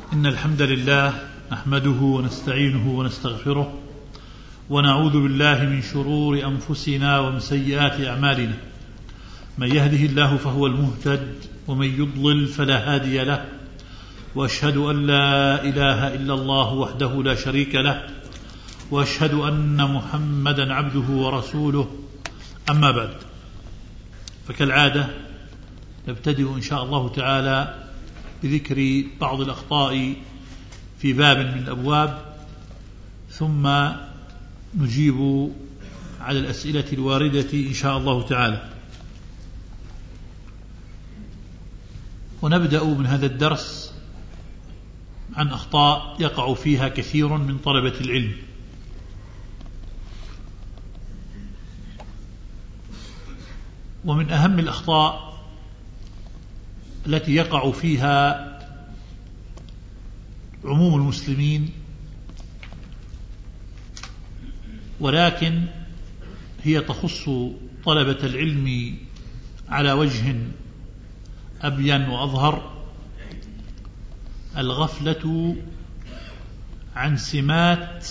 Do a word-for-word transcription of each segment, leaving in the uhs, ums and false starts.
إن الحمد لله نحمده ونستعينه ونستغفره ونعوذ بالله من شرور أنفسنا ومن سيئات أعمالنا. من يهده الله فهو المهتد ومن يضلل فلا هادي له، وأشهد أن لا إله إلا الله وحده لا شريك له، وأشهد أن محمدا عبده ورسوله. أما بعد، فكالعادة نبتدئ إن شاء الله تعالى بذكر بعض الأخطاء في باب من الأبواب، ثم نجيب على الأسئلة الواردة إن شاء الله تعالى. ونبدأ من هذا الدرس عن أخطاء يقع فيها كثير من طلبة العلم. ومن أهم الأخطاء التي يقع فيها عموم المسلمين، ولكن هي تخص طلبة العلم على وجه أبين وأظهر، الغفلة عن سمات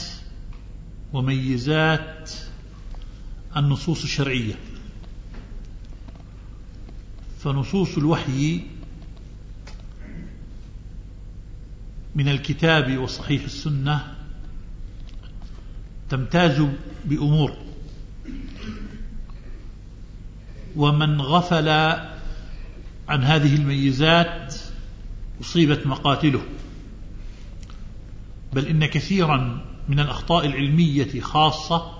وميزات النصوص الشرعية. فنصوص الوحي من الكتاب وصحيح السنة تمتاز بأمور، ومن غفل عن هذه الميزات أصيبت مقاتله. بل إن كثيرا من الأخطاء العلمية خاصة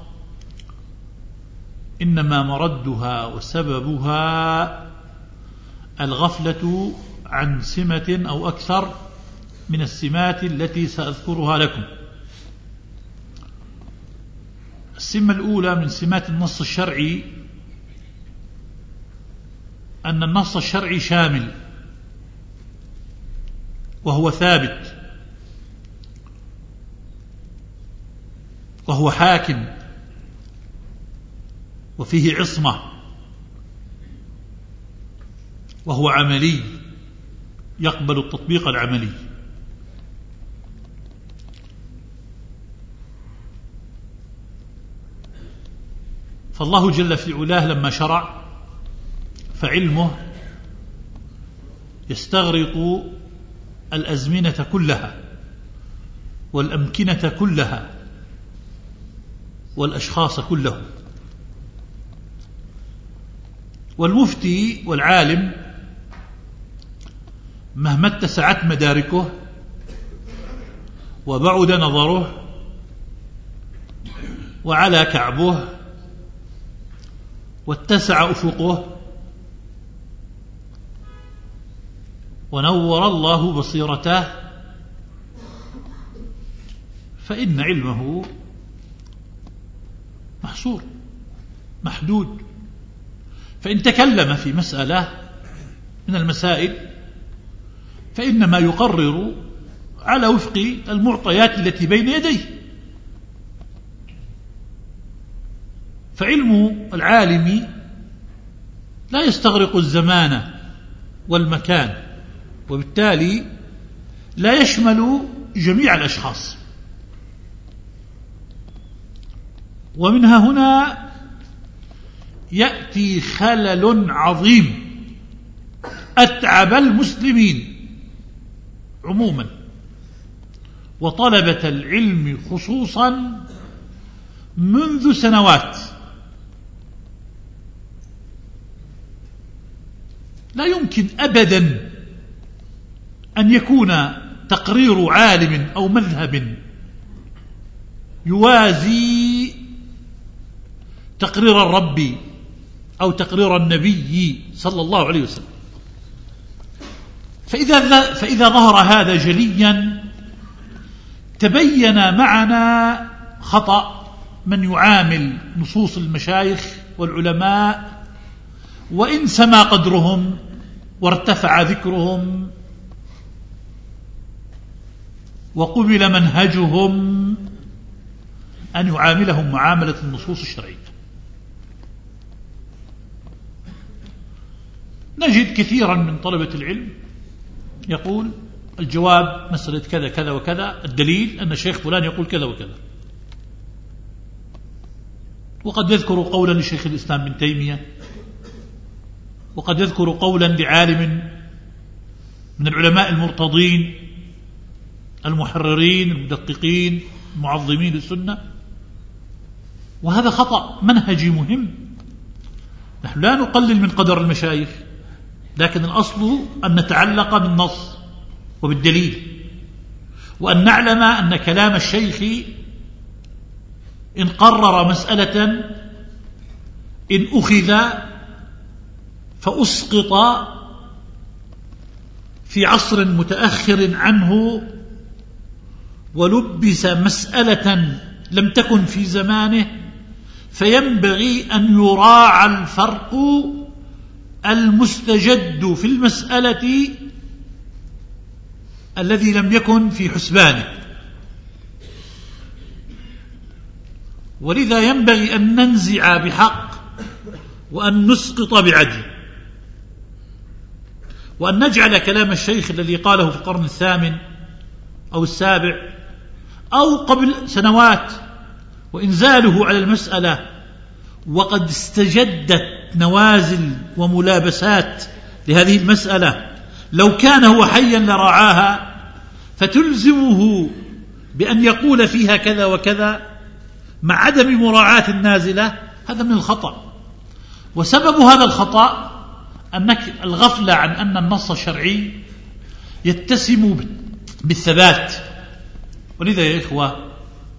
إنما مردها وسببها الغفلة عن سمة أو أكثر من السمات التي سأذكرها لكم. السمة الأولى من سمات النص الشرعي أن النص الشرعي شامل، وهو ثابت، وهو حاكم، وفيه عصمة، وهو عملي، يقبل التطبيق العملي. فالله جل في علاه لما شرع فعلمه يستغرق الأزمنة كلها والأمكنة كلها والأشخاص كلهم. والمفتي والعالم مهما اتسعت مداركه وبعد نظره وعلى كعبه واتسع أفقه ونور الله بصيرته، فإن علمه محصور محدود. فإن تكلم في مسألة من المسائل فإنما يقرر على وفق المعطيات التي بين يديه. فعلم العالم لا يستغرق الزمان والمكان، وبالتالي لا يشمل جميع الأشخاص. ومنها هنا يأتي خلل عظيم أتعب المسلمين عموما وطلبة العلم خصوصا منذ سنوات. لا يمكن أبدا أن يكون تقرير عالم أو مذهب يوازي تقرير الرب أو تقرير النبي صلى الله عليه وسلم. فإذا, فإذا ظهر هذا جليا تبين معنا خطأ من يعامل نصوص المشايخ والعلماء وإن سما قدرهم وارتفع ذكرهم وقبل منهجهم أن يعاملهم معاملة النصوص الشرعية. نجد كثيرا من طلبة العلم يقول الجواب مسألة كذا كذا وكذا، الدليل أن الشيخ فلان يقول كذا وكذا. وقد يذكر قولا لشيخ الإسلام ابن تيمية، وقد يذكر قولا لعالم من العلماء المرتضين المحررين المدققين المعظمين للسنة، وهذا خطأ منهجي مهم. نحن لا نقلل من قدر المشايخ، لكن الأصل أن نتعلق بالنص وبالدليل، وأن نعلم أن كلام الشيخ إن قرر مسألة إن أخذ فأسقط في عصر متأخر عنه ولبس مسألة لم تكن في زمانه، فينبغي أن يراعى الفرق المستجد في المسألة الذي لم يكن في حسبانه. ولذا ينبغي أن ننزع بحق وأن نسقط بعدل، وأن نجعل كلام الشيخ الذي قاله في القرن الثامن أو السابع أو قبل سنوات وإنزاله على المسألة وقد استجدت نوازل وملابسات لهذه المسألة، لو كان هو حيا لرعاها، فتلزمه بأن يقول فيها كذا وكذا مع عدم مراعاة النازلة، هذا من الخطأ. وسبب هذا الخطأ أنك الغفلة عن أن النص الشرعي يتسم بالثبات. ولذا يا إخوة،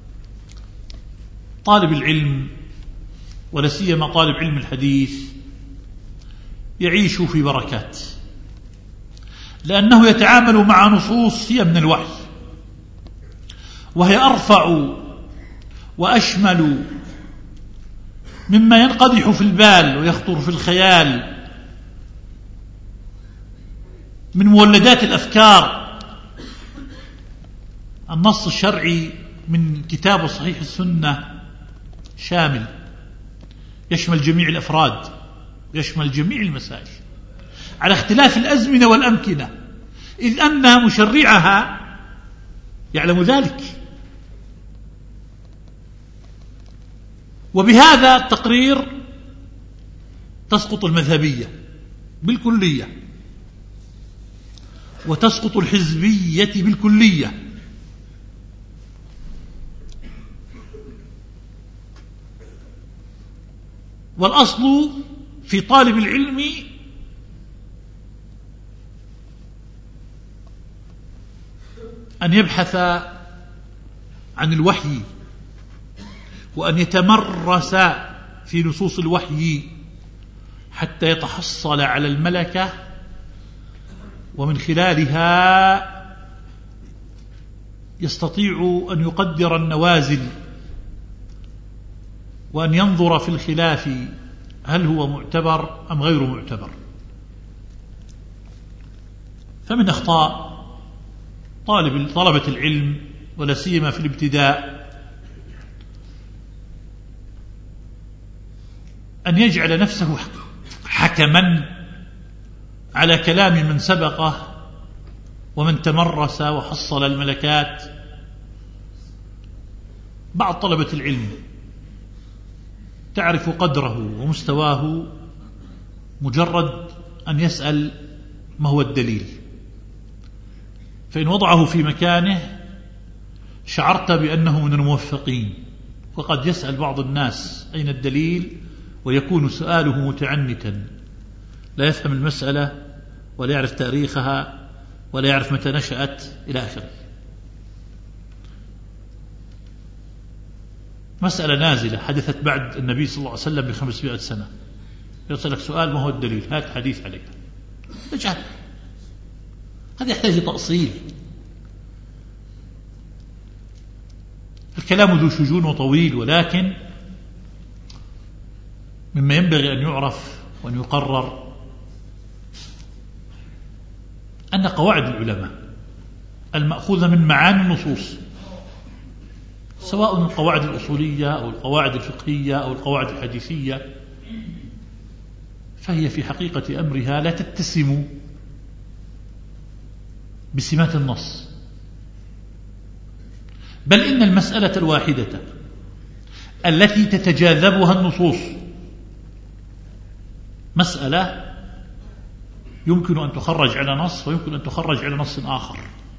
طالب العلم ولا سيما طالب علم الحديث يعيش في بركات، لأنه يتعامل مع نصوص هي من الوحي، وهي أرفع وأشمل مما ينقدح في البال ويخطر في الخيال من مولدات الأفكار. النص الشرعي من كتاب صحيح السنة شامل، يشمل جميع الأفراد، يشمل جميع المسائل على اختلاف الأزمنة والأمكنة، إذ أن مشرعها يعلم ذلك. وبهذا التقرير تسقط المذهبية بالكلية، وتسقط الحزبية بالكلية. والأصل في طالب العلم أن يبحث عن الوحي، وأن يتمرس في نصوص الوحي حتى يتحصل على الملكة، ومن خلالها يستطيع أن يقدر النوازل، وأن ينظر في الخلاف هل هو معتبر أم غير معتبر. فمن أخطاء طالب طلبة العلم ولا سيما في الابتداء أن يجعل نفسه حكما على كلام من سبقه ومن تمرس وحصل الملكات. بعض طلبة العلم تعرف قدره ومستواه مجرد أن يسأل ما هو الدليل، فإن وضعه في مكانه شعرت بأنه من الموفقين. وقد يسأل بعض الناس أين الدليل، ويكون سؤاله متعنتا، لا يفهم المسألة ولا يعرف تاريخها ولا يعرف متى نشأت إلى آخره. مسألة نازلة حدثت بعد النبي صلى الله عليه وسلم بخمسمائة سنة، يسألك سؤال ما هو الدليل، هات حديث عليه، اجعل. هذا يحتاج تأصيل. الكلام ذو شجون وطويل، ولكن مما ينبغي أن يعرف وأن يقرر أن قواعد العلماء المأخوذة من معاني النصوص، سواء القواعد الأصولية أو القواعد الفقهية أو القواعد الحديثية، فهي في حقيقة أمرها لا تتسم بسمات النص، بل إن المسألة الواحدة التي تتجاذبها النصوص مسألة يمكن أن تخرج على نص ويمكن أن تخرج على نص آخر.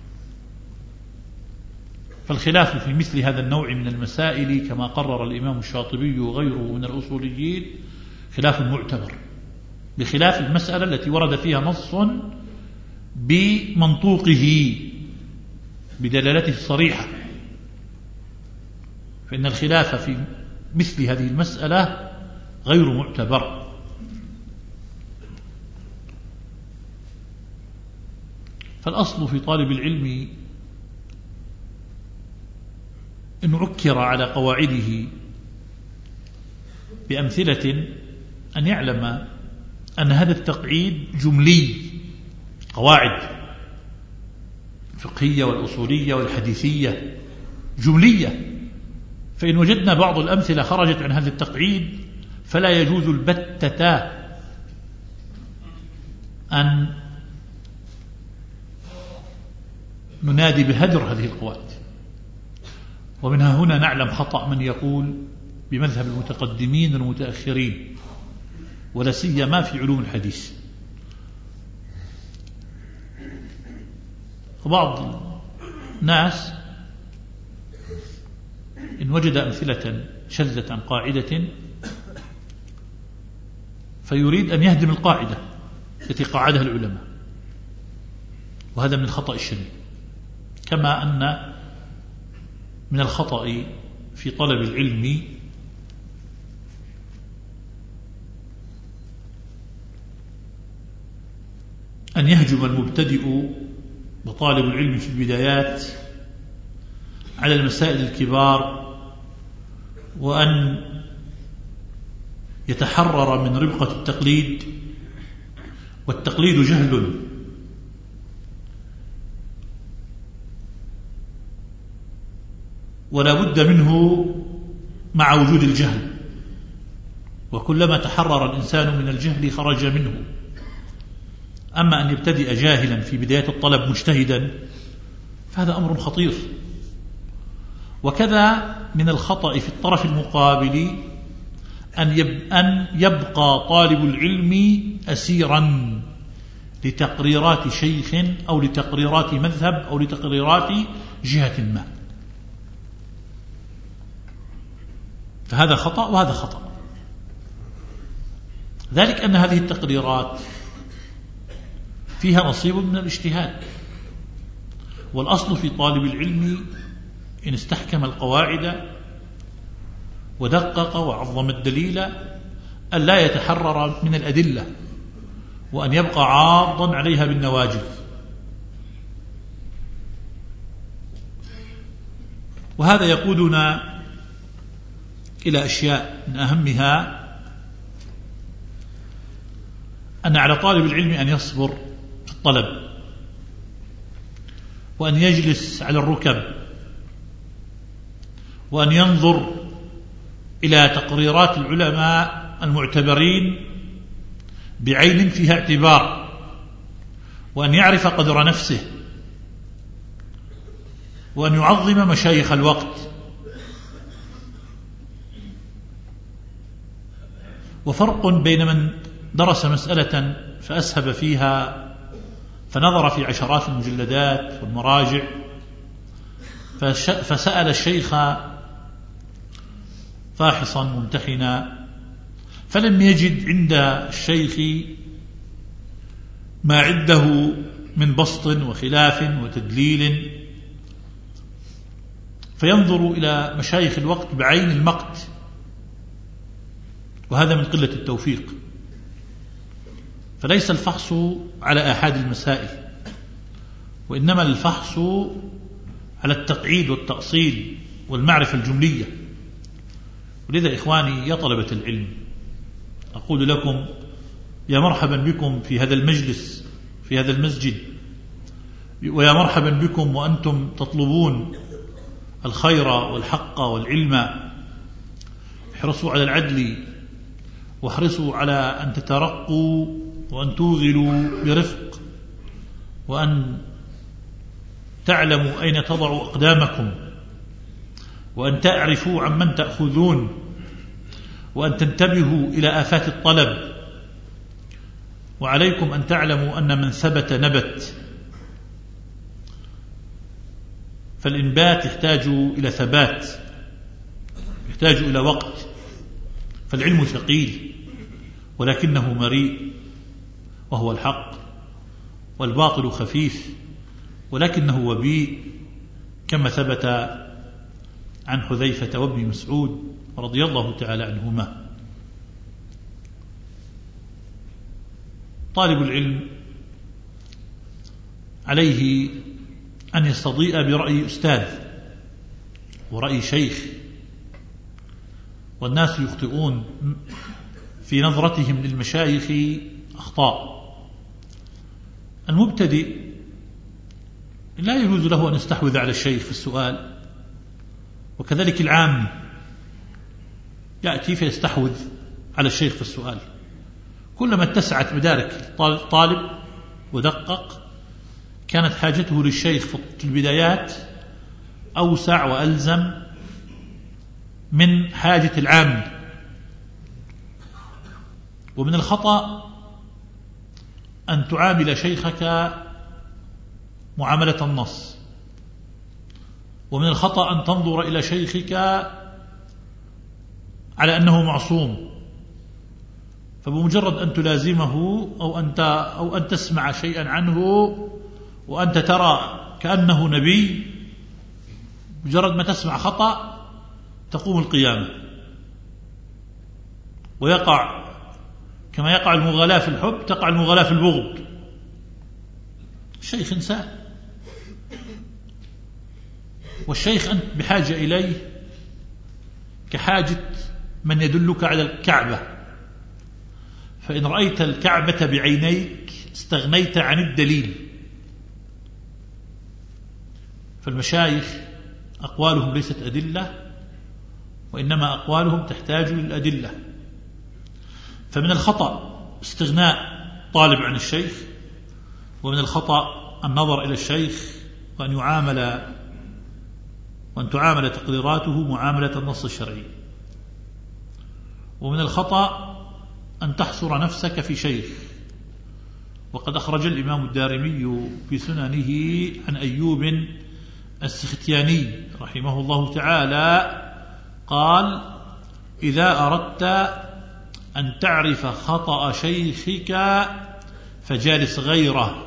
فالخلاف في مثل هذا النوع من المسائل كما قرر الإمام الشاطبي وغيره من الأصوليين خلاف معتبر، بخلاف المسألة التي ورد فيها نص بمنطوقه بدلالته الصريحة، فإن الخلاف في مثل هذه المسألة غير معتبر. فالأصل في طالب العلم إن عكر على قواعده بأمثلة أن يعلم أن هذا التقعيد جملي، قواعد الفقهية والأصولية والحديثية جملية، فإن وجدنا بعض الأمثلة خرجت عن هذا التقعيد فلا يجوز البتة أن ننادي بهدر هذه القواعد. ومنها هنا نعلم خطأ من يقول بمذهب المتقدمين والمتأخرين ولا سيما في علوم الحديث. وبعض الناس إن وجد أمثلة شذت عن قاعدة فيريد أن يهدم القاعدة التي قاعدها العلماء، وهذا من الخطأ الشديد. كما أن من الخطأ في طلب العلم أن يهجم المبتدئ وطالب العلم في البدايات على المسائل الكبار وأن يتحرر من ربقة التقليد، والتقليد جهل، ولا بد منه مع وجود الجهل، وكلما تحرر الإنسان من الجهل خرج منه. أما أن يبتدئ جاهلا في بداية الطلب مجتهدا فهذا أمر خطير. وكذا من الخطأ في الطرف المقابل أن يبقى طالب العلم أسيرا لتقريرات شيخ أو لتقريرات مذهب أو لتقريرات جهة ما، فهذا خطأ وهذا خطأ. ذلك أن هذه التقريرات فيها نصيب من الاجتهاد، والأصل في طالب العلم إن استحكم القواعد ودقق وعظم الدليل أن لا يتحرر من الأدلة وأن يبقى عاضا عليها بالنواجذ. وهذا يقودنا إلى أشياء من أهمها أن على طالب العلم أن يصبر في الطلب، وأن يجلس على الركب، وأن ينظر إلى تقريرات العلماء المعتبرين بعين فيها اعتبار، وأن يعرف قدر نفسه، وأن يعظم مشايخ الوقت. وفرق بين من درس مسألة فأسهب فيها فنظر في عشرات المجلدات والمراجع فسأل الشيخ فاحصا ممتحنا فلم يجد عند الشيخ ما عنده من بسط وخلاف وتدليل، فينظر إلى مشايخ الوقت بعين المقت، وهذا من قلة التوفيق. فليس الفحص على آحاد المسائل، وإنما الفحص على التقعيد والتأصيل والمعرفة الجملية. ولذا إخواني يا طلبة العلم أقول لكم يا مرحبا بكم في هذا المجلس في هذا المسجد، ويا مرحبا بكم وأنتم تطلبون الخير والحق والعلم. احرصوا على العدل، واحرصوا على أن تترقوا وأن توغلوا برفق، وأن تعلموا أين تضعوا أقدامكم، وأن تعرفوا عمن تأخذون، وأن تنتبهوا إلى آفات الطلب. وعليكم أن تعلموا أن من ثبت نبت، فالإنبات يحتاج إلى ثبات، يحتاج إلى وقت. فالعلم ثقيل ولكنه مريء وهو الحق، والباطل خفيف ولكنه وبيء، كما ثبت عن حذيفة وابن مسعود رضي الله تعالى عنهما. طالب العلم عليه أن يستضيء برأي أستاذ ورأي شيخ، والناس يخطئون في نظرتهم للمشايخ أخطاء. المبتدئ لا يجوز له أن يستحوذ على الشيخ في السؤال، وكذلك العام يأتي فيستحوذ على الشيخ في السؤال. كلما اتسعت مدارك الطالب ودقق، كانت حاجته للشيخ في البدايات أوسع وألزم من حاجة العام. ومن الخطأ أن تعامل شيخك معاملة النص، ومن الخطأ أن تنظر إلى شيخك على أنه معصوم، فبمجرد أن تلازمه أو أن أو أن تسمع شيئا عنه وأنت ترى كأنه نبي، مجرد ما تسمع خطأ تقوم القيامة، ويقع كما يقع المغالاة في الحب تقع المغالاة في البغض. الشيخ إنسان، والشيخ أنت بحاجة إليه كحاجة من يدلك على الكعبة، فإن رأيت الكعبة بعينيك استغنيت عن الدليل. فالمشايخ أقوالهم ليست أدلة، وإنما أقوالهم تحتاج للأدلة. فمن الخطأ استغناء طالب عن الشيخ، ومن الخطأ النظر إلى الشيخ وأن يعامل وأن تعامل تقريراته معاملة النص الشرعي. ومن الخطأ أن تحصر نفسك في شيخ. وقد أخرج الإمام الدارمي في سننه عن أيوب السختياني رحمه الله تعالى قال: إذا أردت أن تعرف خطأ شيخك فجالس غيره.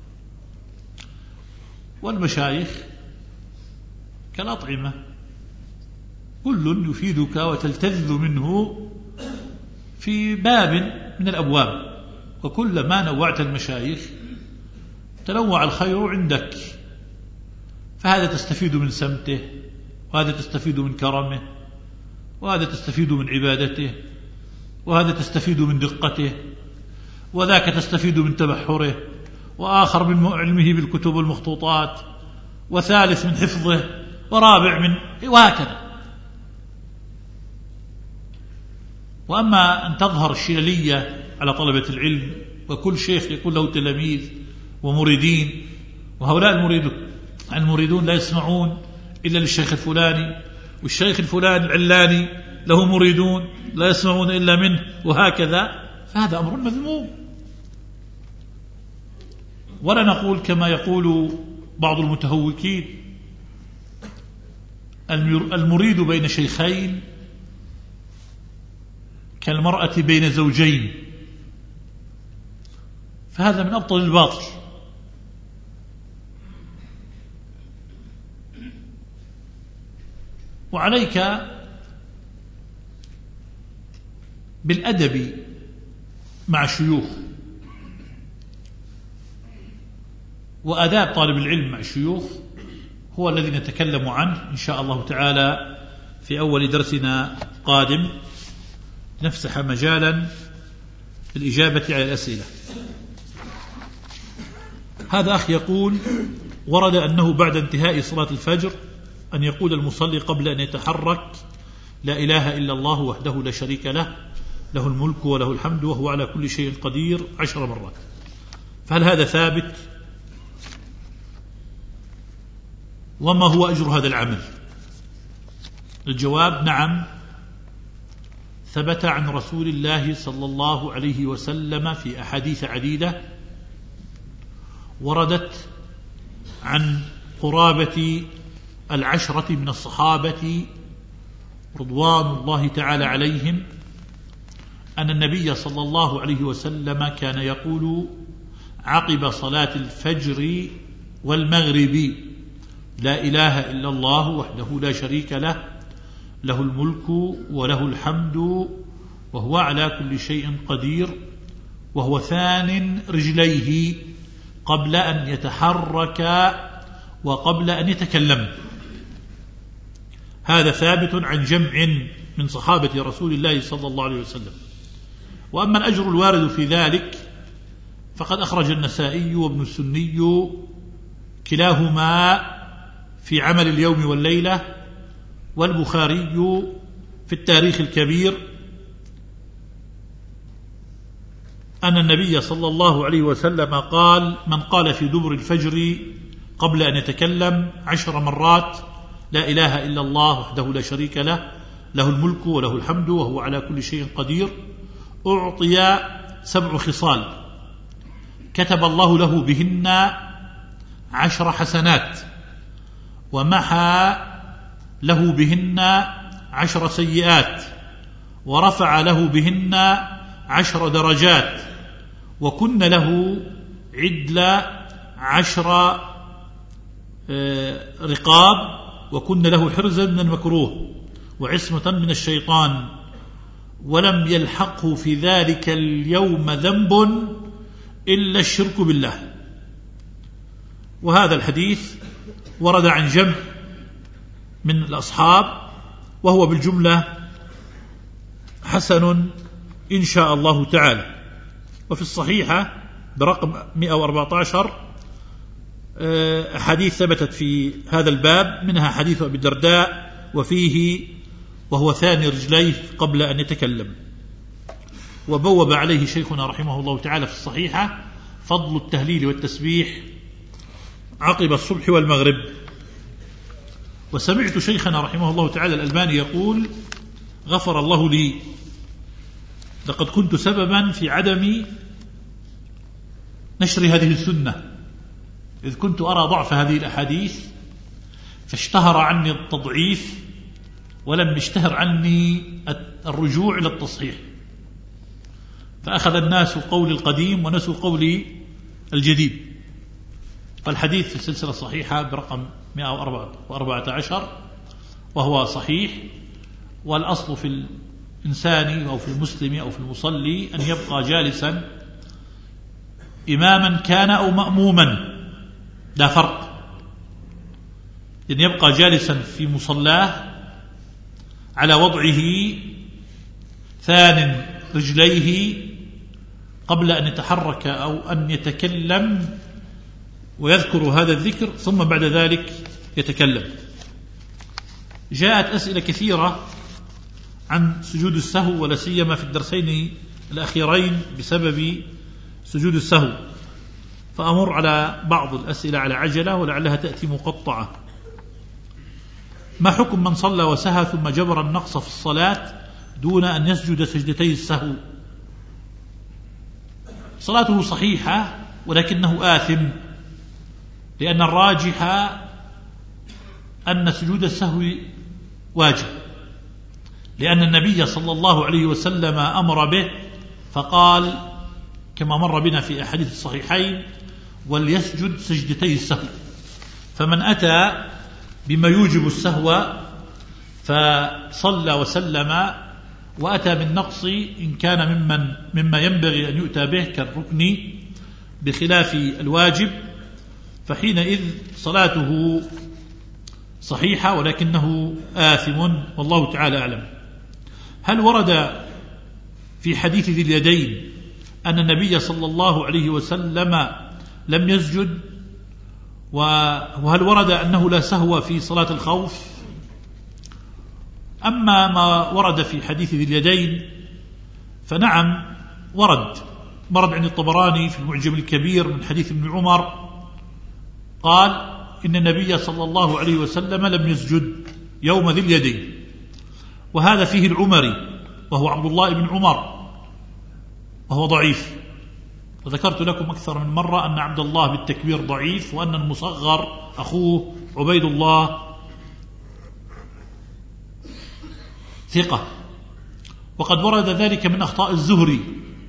والمشايخ كالأطعمة، كل يفيدك وتلتذ منه في باب من الأبواب، وكلما نوعت المشايخ تنوع الخير عندك، فهذا تستفيد من سمته، وهذا تستفيد من كرمه، وهذا تستفيد من عبادته، وهذا تستفيد من دقته، وذاك تستفيد من تبحره، وآخر من علمه بالكتب والمخطوطات، وثالث من حفظه، ورابع من وهكذا. وأما أن تظهر الشللية على طلبة العلم، وكل شيخ يكون له تلاميذ ومريدين، وهؤلاء المريدون المريدون لا يسمعون إلا للشيخ الفلاني، والشيخ الفلاني العلاني له مريدون لا يسمعون إلا منه، وهكذا، فهذا أمر مذموم. ولا نقول كما يقول بعض المتهوكين: المريد بين شيخين كالمرأة بين زوجين، فهذا من أبطل الباطل. وعليك بالأدب مع الشيوخ، وآداب طالب العلم مع الشيوخ هو الذي نتكلم عنه إن شاء الله تعالى في أول درسنا قادم، نفسح مجالا للإجابة على الأسئلة. هذا أخ يقول: ورد أنه بعد انتهاء صلاة الفجر أن يقول المصلي قبل أن يتحرك: لا إله إلا الله وحده لا شريك له، له الملك وله الحمد وهو على كل شيء قدير عشر مرات. فهل هذا ثابت؟ وما هو أجر هذا العمل؟ الجواب: نعم، ثبت عن رسول الله صلى الله عليه وسلم في أحاديث عديدة وردت عن قرابة العشرة من الصحابة رضوان الله تعالى عليهم أن النبي صلى الله عليه وسلم كان يقول عقب صلاة الفجر والمغرب: لا إله إلا الله وحده لا شريك له، له الملك وله الحمد وهو على كل شيء قدير، وهو ثان رجليه قبل أن يتحرك وقبل أن يتكلم. هذا ثابت عن جمع من صحابة رسول الله صلى الله عليه وسلم. وأما الأجر الوارد في ذلك فقد أخرج النسائي وابن السني كلاهما في عمل اليوم والليلة، والبخاري في التاريخ الكبير، أن النبي صلى الله عليه وسلم قال: من قال في دبر الفجر قبل أن يتكلم عشر مرات: لا إله إلا الله وحده لا شريك له، له الملك وله الحمد وهو على كل شيء قدير، أعطي سبع خصال كتب الله له بهن عشر حسنات، ومحى له بهن عشر سيئات، ورفع له بهن عشر درجات، وكن له عدل عشر رقاب، وكن له حرزا من المكروه وعصمة من الشيطان، ولم يلحقه في ذلك اليوم ذنب إلا الشرك بالله. وهذا الحديث ورد عن جمع من الأصحاب، وهو بالجملة حسن إن شاء الله تعالى. وفي الصحيحة برقم مئة وأربعة عشر أحاديث ثبتت في هذا الباب، منها حديث أبي الدرداء وفيه: وهو ثاني رجليه قبل أن يتكلم. وبوب عليه شيخنا رحمه الله تعالى في الصحيحة فضل التهليل والتسبيح عقب الصبح والمغرب. وسمعت شيخنا رحمه الله تعالى الألباني يقول: غفر الله لي، لقد كنت سببا في عدم نشر هذه السنة، إذ كنت أرى ضعف هذه الأحاديث، فاشتهر عني التضعيف ولم يشتهر عني الرجوع إلى التصحيح، فأخذ الناس قول القديم ونسوا قول الجديد. فالحديث في السلسلة الصحيحة برقم مئة وأربعة عشر وهو صحيح. والأصل في الإنسان أو في المسلم أو في المصلي أن يبقى جالسا إماما كان أو مأموما، لا فرق، أن يبقى جالسا في مصلاه على وضعه ثان رجليه قبل أن يتحرك أو أن يتكلم، ويذكر هذا الذكر ثم بعد ذلك يتكلم. جاءت أسئلة كثيرة عن سجود السهو، ولا سيما في الدرسين الأخيرين بسبب سجود السهو، فأمر على بعض الأسئلة على عجلة ولعلها تأتي مقطعة. ما حكم من صلى وسهى ثم جبر النقص في الصلاة دون أن يسجد سجدتي السهو؟ صلاته صحيحة ولكنه آثم، لأن الراجح أن سجود السهو واجب، لأن النبي صلى الله عليه وسلم أمر به، فقال كما مر بنا في أحاديث الصحيحين: وليسجد سجدتي السهو. فمن أتى بما يوجب السهو فصلى وسلم وأتى بالنقص إن كان ممن مما ينبغي أن يؤتى به كالركن بخلاف الواجب، فحينئذ صلاته صحيحة ولكنه آثم، والله تعالى أعلم. هل ورد في حديث ذي اليدين أن النبي صلى الله عليه وسلم لم يسجد؟ وهل ورد أنه لا سهو في صلاة الخوف؟ أما ما ورد في حديث ذي اليدين فنعم ورد ورد عند الطبراني في المعجم الكبير من حديث ابن عمر قال: إن النبي صلى الله عليه وسلم لم يسجد يوم ذي اليدين، وهذا فيه العمري وهو عبد الله بن عمر وهو ضعيف. وذكرت لكم أكثر من مرة أن عبد الله بالتكبير ضعيف، وأن المصغر أخوه عبيد الله ثقة. وقد ورد ذلك من أخطاء الزهري،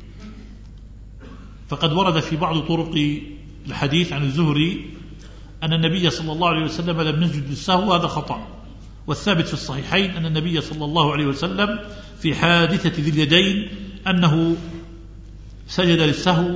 فقد ورد في بعض طرق الحديث عن الزهري أن النبي صلى الله عليه وسلم لم يسجد للسهو، هذا خطأ. والثابت في الصحيحين أن النبي صلى الله عليه وسلم في حادثة ذي اليدين أنه سجد للسهو،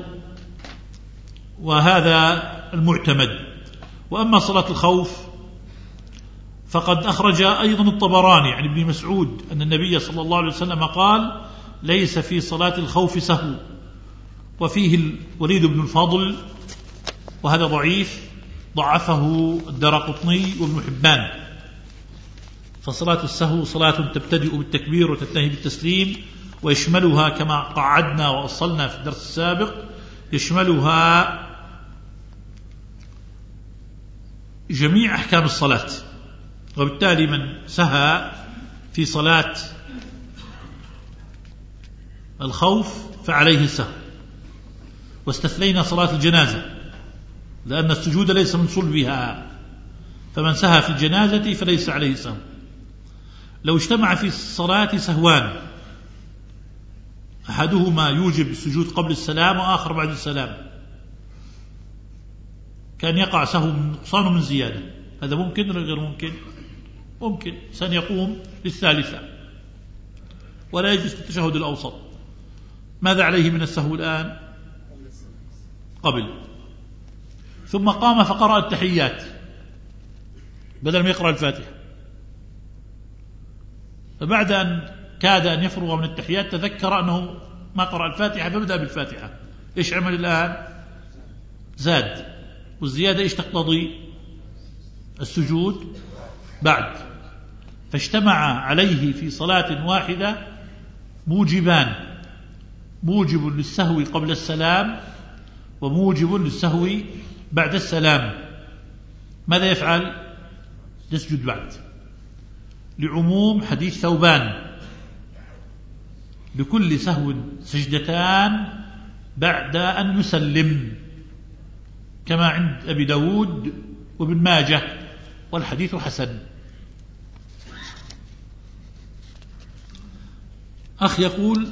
وهذا المعتمد. وأما صلاة الخوف فقد أخرج أيضا الطبراني عن ابن مسعود أن النبي صلى الله عليه وسلم قال: ليس في صلاة الخوف سهو. وفيه الوليد بن الفضل وهذا ضعيف، ضعفه الدارقطني وابن حبان. فصلاة السهو صلاة تبتدئ بالتكبير وتنتهي بالتسليم، ويشملها كما قعدنا وأصلنا في الدرس السابق يشملها جميع أحكام الصلاة. وبالتالي من سهى في صلاة الخوف فعليه سهو. واستثنينا صلاة الجنازة لأن السجود ليس من صلبها، فمن سهى في الجنازة فليس عليه سهو. لو اجتمع في الصلاة سهوان أحدهما يوجب السجود قبل السلام وآخر بعد السلام، كان يقع سهو من نقصان من زيادة، هذا ممكن ولا غير ممكن؟ ممكن. سن يقوم للثالثة ولا يجلس التشهد الأوسط. ماذا عليه من السهو الآن؟ قبل. ثم قام فقرأ التحيات بدل ما يقرأ الفاتحة، فبعد أن كاد أن يفرغ من التحيات تذكر أنه ما قرأ الفاتحة فبدأ بالفاتحة. إيش عمل الآن؟ زاد. والزيادة إيش تقتضي؟ السجود بعد. فاجتمع عليه في صلاة واحدة موجبان: موجب للسهو قبل السلام وموجب للسهو بعد السلام. ماذا يفعل؟ يسجد بعد، لعموم حديث ثوبان: لكل سهو سجدتان بعد أن يسلم، كما عند أبي داود وابن ماجه، والحديث حسن. أخ يقول: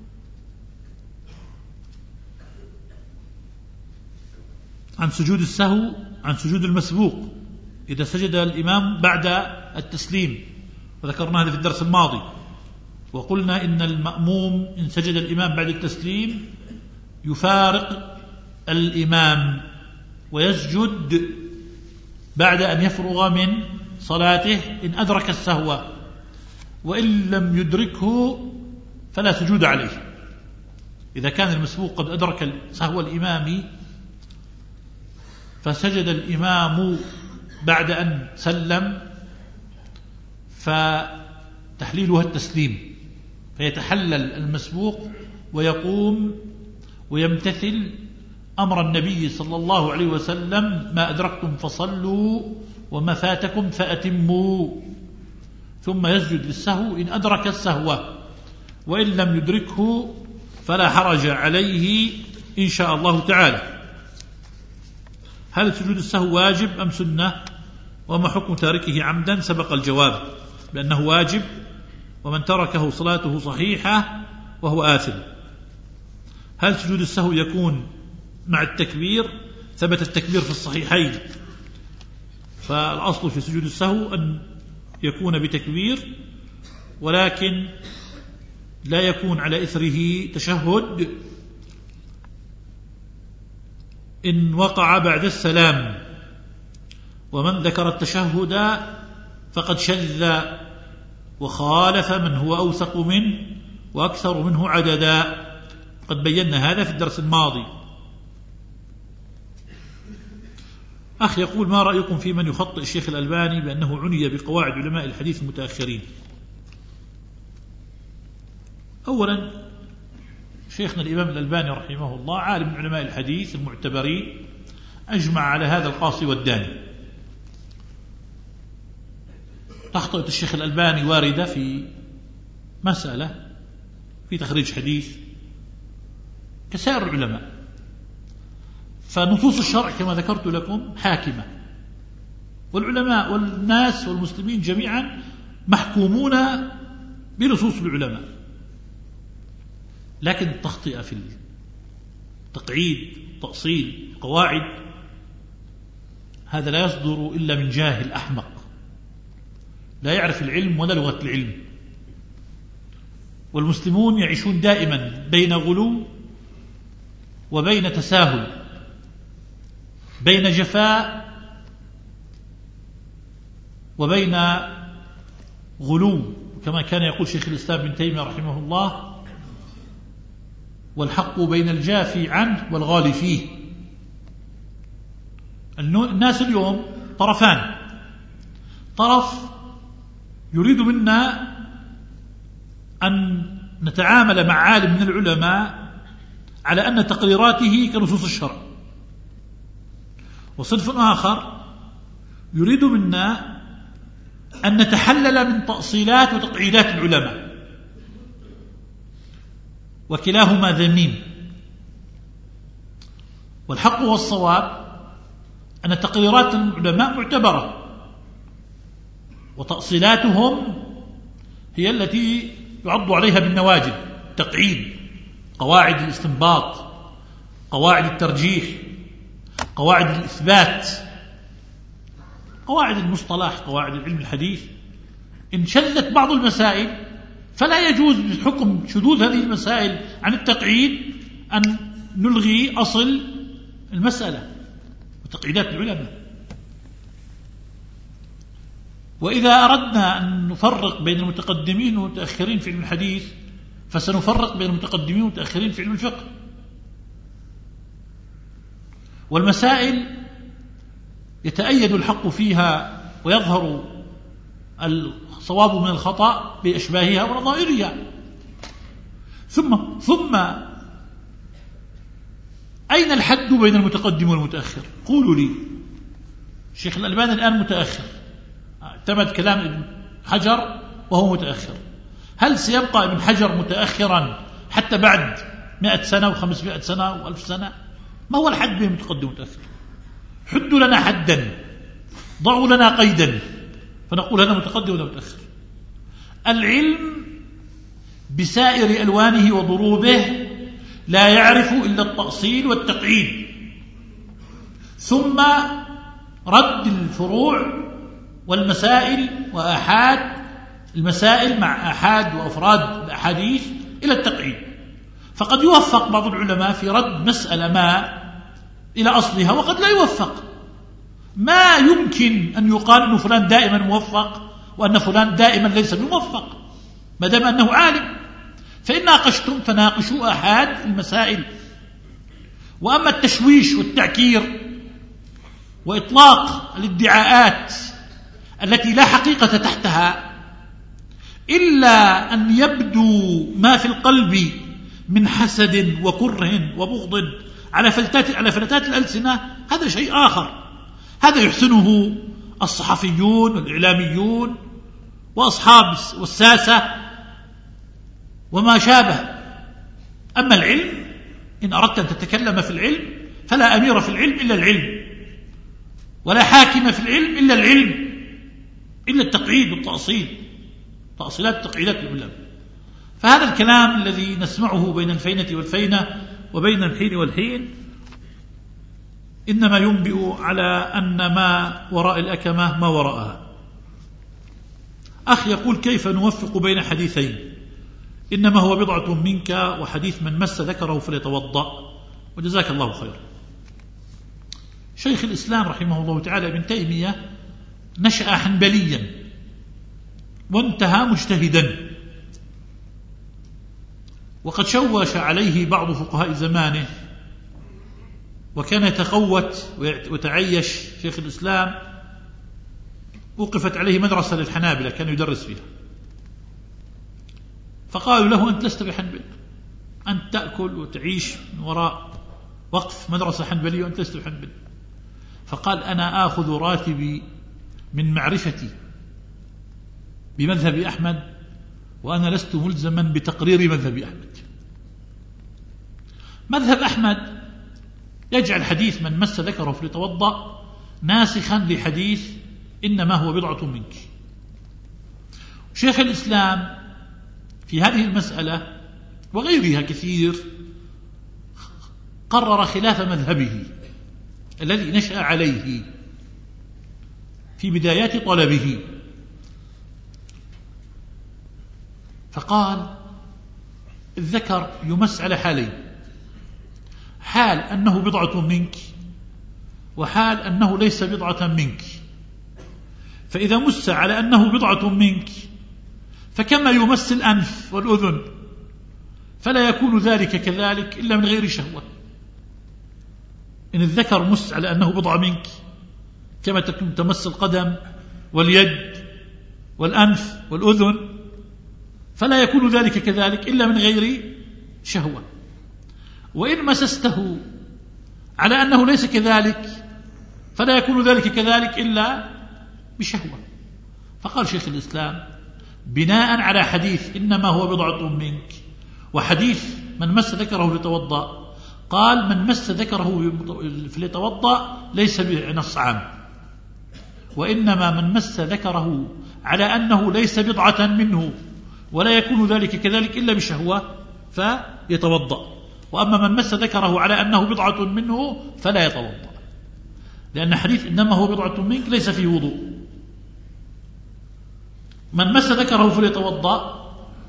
عن سجود السهو، عن سجود المسبوق إذا سجد الإمام بعد التسليم، وذكرنا هذا في الدرس الماضي، وقلنا إن المأموم إن سجد الإمام بعد التسليم يفارق الإمام ويسجد بعد أن يفرغ من صلاته إن أدرك السهو، وإن لم يدركه فلا سجود عليه. إذا كان المسبوق قد أدرك سهو الإمام فسجد الإمام بعد أن سلم فتحليلها التسليم، فيتحلل المسبوق ويقوم ويمتثل أمر النبي صلى الله عليه وسلم: ما أدركتم فصلوا وما فاتكم فأتموا. ثم يسجد للسهو إن أدرك السهو، وإن لم يدركه فلا حرج عليه إن شاء الله تعالى. هل سجود السهو واجب أم سنة؟ وما حكم تاركه عمدا؟ سبق الجواب بأنه واجب، ومن تركه صلاته صحيحة وهو آثم. هل سجود السهو يكون مع التكبير؟ ثبت التكبير في الصحيحين، فالأصل في سجود السهو أن يكون بتكبير، ولكن لا يكون على إثره تشهد إن وقع بعد السلام. ومن ذكر التشهد فقد شذ وخالف من هو أوثق منه وأكثر منه عددا، قد بينا هذا في الدرس الماضي. أخ يقول: ما رأيكم في من يخطئ الشيخ الألباني بأنه عني بقواعد علماء الحديث المتأخرين؟ أولا، شيخنا الإمام الألباني رحمه الله عالم من علماء الحديث المعتبرين، أجمع على هذا القاصي والداني، أخطأت الشيخ الألباني واردة في مسألة في تخريج حديث كسائر العلماء، فنصوص الشرع كما ذكرت لكم حاكمة، والعلماء والناس والمسلمين جميعا محكومون بنصوص العلماء، لكن التخطئة في التقعيد تأصيل قواعد هذا لا يصدر إلا من جاهل أحمق لا يعرف العلم ولا لغة العلم. والمسلمون يعيشون دائما بين غلو وبين تساهل، بين جفاء وبين غلو، كما كان يقول شيخ الإسلام ابن تيمية رحمه الله: والحق بين الجافي عنه والغالي فيه. الناس اليوم طرفان، طرف يريد منا أن نتعامل مع عالم من العلماء على أن تقريراته كنصوص الشرع، وصنف آخر يريد منا أن نتحلل من تأصيلات وتقعيدات العلماء، وكلاهما ذميم. والحق والصواب أن تقريرات العلماء معتبرة، وتأصيلاتهم هي التي يعض عليها بالنواجذ: تقعيد، قواعد الاستنباط، قواعد الترجيح، قواعد الإثبات، قواعد المصطلح، قواعد العلم الحديث. إن شذت بعض المسائل فلا يجوز بحكم شذوذ هذه المسائل عن التقعيد أن نلغي أصل المسألة وتقعيدات العلماء. وإذا أردنا أن نفرق بين المتقدمين والمتأخرين في علم الحديث فسنفرق بين المتقدمين والمتأخرين في علم الفقه. والمسائل يتأيد الحق فيها ويظهر الصواب من الخطأ بأشباهها ونظائرها. ثم ثم أين الحد بين المتقدم والمتأخر؟ قولوا لي. الشيخ الألباني الآن متأخر، اعتمد كلام ابن حجر وهو متأخر، هل سيبقى ابن حجر متأخرا حتى بعد مئة سنة وخمسمائة سنة وألف سنة؟ ما هو الحد بين المتقدم والمتأخر؟ حدوا لنا حدا، ضعوا لنا قيدا فنقول هذا متقدم ولا متأخر. العلم بسائر ألوانه وضروبه لا يعرف إلا التأصيل والتقعيد، ثم رد الفروع والمسائل وآحاد المسائل مع آحاد وأفراد الأحاديث إلى التقعيد. فقد يوفق بعض العلماء في رد مسألة ما إلى أصلها وقد لا يوفق. ما يمكن أن يقال أن فلان دائما موفق وأن فلان دائما ليس بموفق ما دام أنه عالم. فإن ناقشتم فناقشوا آحاد المسائل. وأما التشويش والتعكير وإطلاق الادعاءات التي لا حقيقة تحتها إلا أن يبدو ما في القلب من حسد وكره وبغض على فلتات على فلتات الألسنة، هذا شيء آخر. هذا يحسنه الصحفيون والإعلاميون وأصحاب والساسة وما شابه. أما العلم، إن أردت أن تتكلم في العلم فلا أمير في العلم إلا العلم، ولا حاكم في العلم إلا العلم، إلا التقعيد والتأصيل، تأصيلات تقعيدات العلماء. فهذا الكلام الذي نسمعه بين الفينة والفينة وبين الحين والحين إنما ينبئ على أن ما وراء الأكمة ما وراءها. أخ يقول: كيف نوفق بين حديثين؟ إنما هو بضعة منك وحديث من مس ذكره فليتوضأ، وجزاك الله خيرا. شيخ الإسلام رحمه الله تعالى ابن تيمية نشأ حنبليا وانتهى مجتهدا، وقد شوش عليه بعض فقهاء زمانه، وكان يتقوت ويتعيش. شيخ الإسلام وقفت عليه مدرسة للحنابلة كان يدرس فيها، فقالوا له: أنت لست بحنبل، أنت تأكل وتعيش من وراء وقف مدرسة حنبلية وأنت لست بحنبل. فقال: أنا آخذ راتبي من معرفتي بمذهب أحمد وأنا لست ملزما بتقرير مذهب أحمد. مذهب أحمد يجعل حديث من مس ذكره فليتوضأ ناسخا لحديث إنما هو بضعة منك. شيخ الإسلام في هذه المسألة وغيرها كثير قرر خلاف مذهبه الذي نشأ عليه في بدايات طلبه، فقال الذكر يمس على حالين: حال أنه بضعة منك، وحال أنه ليس بضعة منك. فإذا مس على أنه بضعة منك فكما يمس الأنف والأذن، فلا يكون ذلك كذلك إلا من غير شهوة. إن الذكر مس على أنه بضعة منك كما تكون تمس القدم واليد والأنف والأذن، فلا يكون ذلك كذلك إلا من غير شهوة. وإن مسسته على أنه ليس كذلك فلا يكون ذلك كذلك إلا بشهوة. فقال شيخ الإسلام بناء على حديث إنما هو بضعة منك وحديث من مس ذكره ليتوضأ، قال من مس ذكره فليتوضأ ليس بنص عام، وإنما من مس ذكره على أنه ليس بضعة منه ولا يكون ذلك كذلك إلا بشهوة فيتوضأ، وأما من مس ذكره على أنه بضعة منه فلا يتوضأ، لأن حديث إنما هو بضعة منك ليس فيه وضوء. من مس ذكره فليتوضأ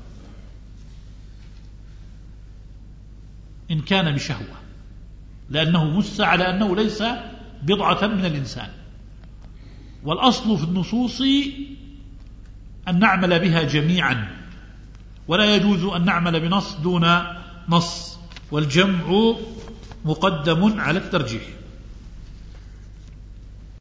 إن كان بشهوة، لأنه مس على أنه ليس بضعة من الإنسان. والأصل في النصوص أن نعمل بها جميعا، ولا يجوز أن نعمل بنص دون نص، والجمع مقدم على الترجيح.